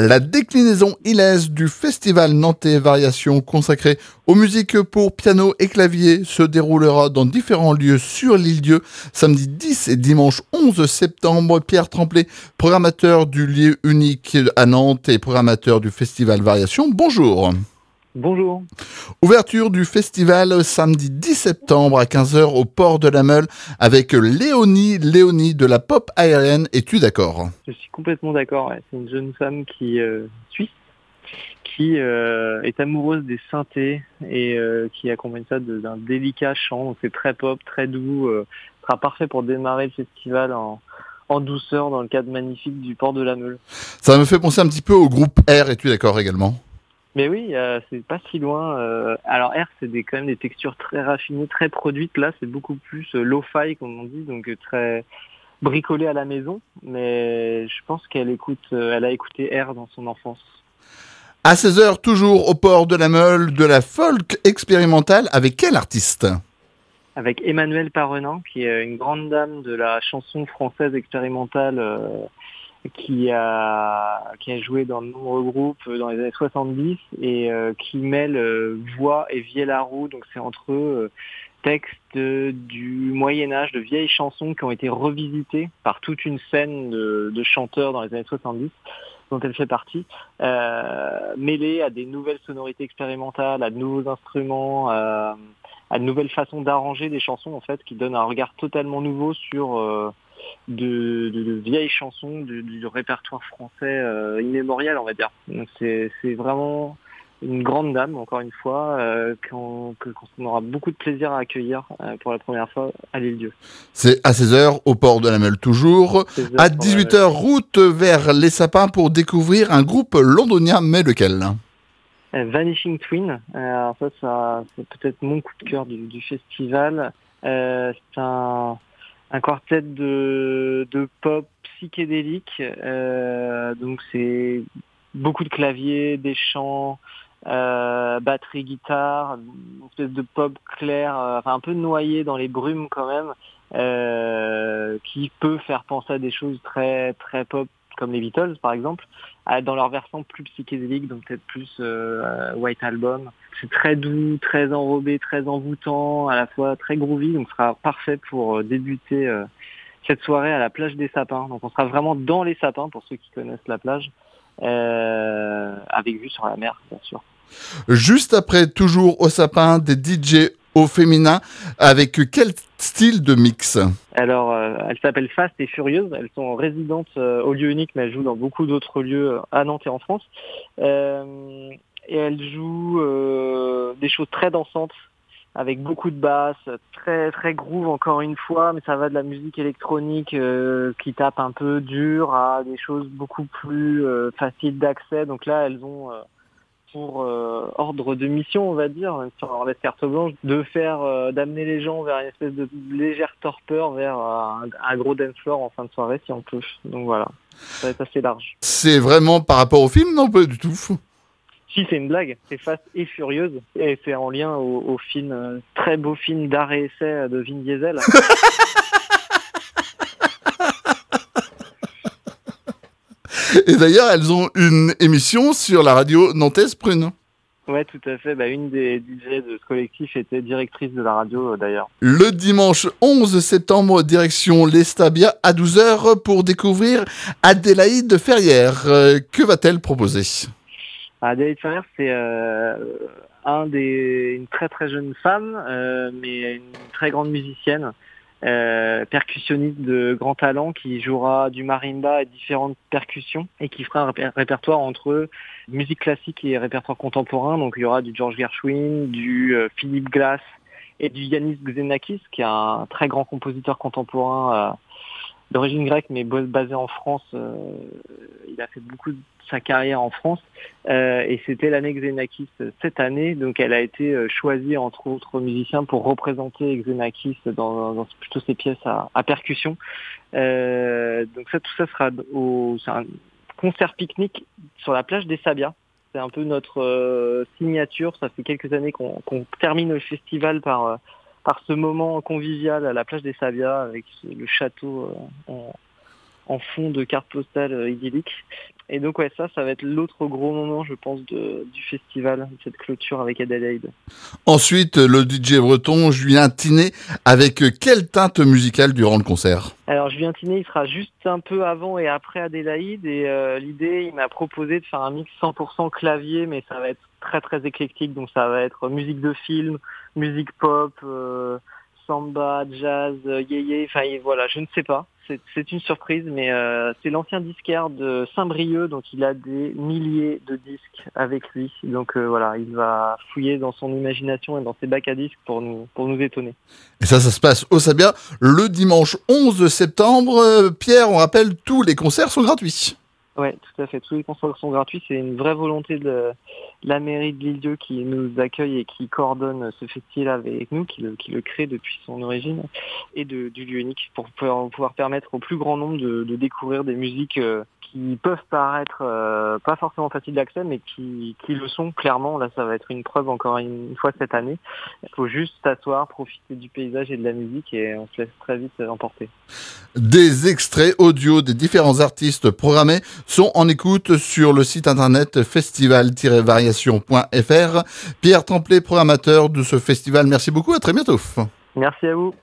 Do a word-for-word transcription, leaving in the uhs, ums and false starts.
La déclinaison ilaise du festival nantais Variations consacré aux musiques pour piano et clavier se déroulera dans différents lieux sur l'île-Dieu samedi dix et dimanche onze septembre. Pierre Tremblay, programmateur du lieu unique à Nantes et programmateur du festival Variations, bonjour. Bonjour. Ouverture du festival samedi dix septembre à quinze heures au port de la Meule avec Léonie, Léonie de la pop aérienne. Es-tu d'accord ? Je suis complètement d'accord. Ouais. C'est une jeune femme qui euh, suisse qui euh, est amoureuse des synthés et euh, qui accompagne ça de, d'un délicat chant. Donc c'est très pop, très doux. Euh, sera parfait pour démarrer le festival en, en douceur dans le cadre magnifique du port de la Meule. Ça me fait penser un petit peu au groupe R. Es-tu d'accord également ? Mais oui, euh, c'est pas si loin. Euh, alors R, c'est des, quand même des textures très raffinées, très produites. Là, c'est beaucoup plus euh, lo-fi, comme on dit, donc euh, très bricolé à la maison. Mais je pense qu'elle écoute, euh, elle a écouté R dans son enfance. À seize heures, toujours au port de la Meule, de la folk expérimentale. Avec quel artiste ? Avec Emmanuelle Parrenin, qui est une grande dame de la chanson française expérimentale. Euh, qui a qui a joué dans de nombreux groupes dans les années soixante-dix et euh, qui mêle euh, voix et Vielle-Roux. Donc c'est entre eux euh, textes euh, du Moyen-Âge, de vieilles chansons qui ont été revisitées par toute une scène de, de chanteurs dans les années soixante-dix, dont elle fait partie, euh, mêlées à des nouvelles sonorités expérimentales, à de nouveaux instruments, à, à de nouvelles façons d'arranger des chansons en fait, qui donnent un regard totalement nouveau sur euh, De, de, de vieilles chansons du, du répertoire français euh, immémorial, on va dire. Donc c'est, c'est vraiment une grande dame, encore une fois, euh, qu'on, que, qu'on aura beaucoup de plaisir à accueillir euh, pour la première fois à l'île-Dieu. C'est à seize heures au port de la Meule toujours. À dix-huit heures, route vers les Sapins pour découvrir un groupe londonien, mais lequel ? euh, Vanishing Twin, euh, alors ça, ça, c'est peut-être mon coup de cœur du, du festival. Euh, c'est un un quartet de, de pop psychédélique, euh, donc c'est beaucoup de claviers, des chants, euh, batterie, guitare, une espèce de pop clair, euh, enfin un peu noyé dans les brumes quand même, euh, qui peut faire penser à des choses très très pop comme les Beatles par exemple, dans leur version plus psychédélique, donc peut-être plus euh, White Album. C'est très doux, très enrobé, très envoûtant, à la fois très groovy, donc ce sera parfait pour débuter euh, cette soirée à la plage des Sapins. Donc on sera vraiment dans les Sapins, pour ceux qui connaissent la plage, euh, avec vue sur la mer, bien sûr. Juste après, toujours au Sapin, des D J au féminin, avec quel style de mix ? Alors, euh, elles s'appellent Fast et Furieuses. Elles sont résidentes euh, au lieu unique, mais elles jouent dans beaucoup d'autres lieux à Nantes et en France. Euh, et elles jouent euh, des choses très dansantes, avec beaucoup de basses, très très groove encore une fois, mais ça va de la musique électronique euh, qui tape un peu dur à des choses beaucoup plus euh, faciles d'accès. Donc là, elles ont euh, pour euh, ordre de mission, on va dire, même si on leur laisse carte blanche, de faire, euh, d'amener les gens vers une espèce de légère torpeur, vers euh, un, un gros dance floor en fin de soirée, si on peut. Donc voilà, ça va être assez large. C'est vraiment par rapport au film ? Non, pas du tout. Si, c'est une blague, c'est Fast et Furieuse, et c'est en lien au, au film, euh, très beau film d'art et essai de Vin Diesel. Et d'ailleurs, elles ont une émission sur la radio nantaise Prune. Ouais, tout à fait. Bah, une des D J de ce collectif était directrice de la radio, euh, d'ailleurs. Le dimanche onze septembre, direction l'Estabia à douze heures pour découvrir Adélaïde Ferrière. Euh, que va-t-elle proposer ? Adélaïde Ferrière, c'est euh, un des, une très très jeune femme, euh, mais une très grande musicienne. Euh, percussionniste de grand talent qui jouera du marimba et différentes percussions et qui fera un répé- répertoire entre musique classique et répertoire contemporain. Donc il y aura du George Gershwin, du euh, Philip Glass et du Yanis Xenakis, qui est un très grand compositeur contemporain euh, d'origine grecque mais basé en France. Euh, il a fait beaucoup de sa carrière en France euh, et c'était l'année Xenakis cette année, donc elle a été euh, choisie entre autres musiciens pour représenter Xenakis dans, dans plutôt ses pièces à, à percussion. Euh, donc ça, tout ça sera au c'est un concert pique-nique sur la plage des Sabias. C'est un peu notre euh, signature. Ça fait quelques années qu'on, qu'on termine le festival par euh, par ce moment convivial à la plage des Sabias avec le château euh, en en fond de carte postale euh, idyllique. Et donc ouais, ça, ça va être l'autre gros moment, je pense, de, du festival, cette clôture avec Adélaïde. Ensuite, le D J breton Julien Tinet, avec quelle teinte musicale durant le concert? Alors Julien Tinet, il sera juste un peu avant et après Adélaïde, et euh, l'idée, il m'a proposé de faire un mix cent pour cent clavier, mais ça va être très très éclectique, donc ça va être musique de film, musique pop, euh, samba, jazz, yéyé, enfin voilà, je ne sais pas. C'est, c'est une surprise, mais euh, c'est l'ancien disquaire de Saint-Brieuc, donc il a des milliers de disques avec lui. Donc euh, voilà, il va fouiller dans son imagination et dans ses bacs à disques pour nous, pour nous étonner. Et ça, ça se passe au Sabia le dimanche onze septembre. Euh, Pierre, on rappelle, tous les concerts sont gratuits. Ouais, tout à fait. Tous les concerts sont gratuits. C'est une vraie volonté de la mairie de l'Île-Dieu qui nous accueille et qui coordonne ce festival avec nous, qui le, qui le crée depuis son origine, et de, du lieu unique pour pouvoir, pouvoir permettre au plus grand nombre de, de découvrir des musiques euh, qui peuvent paraître euh, pas forcément faciles d'accès, mais qui, qui le sont clairement. Là, ça va être une preuve encore une fois cette année. Il faut juste s'asseoir, profiter du paysage et de la musique, et on se laisse très vite emporter. Des extraits audio des différents artistes programmés sont en écoute sur le site internet festival tiret variation point f r. Pierre Templet, programmateur de ce festival, merci beaucoup, à très bientôt. Merci à vous.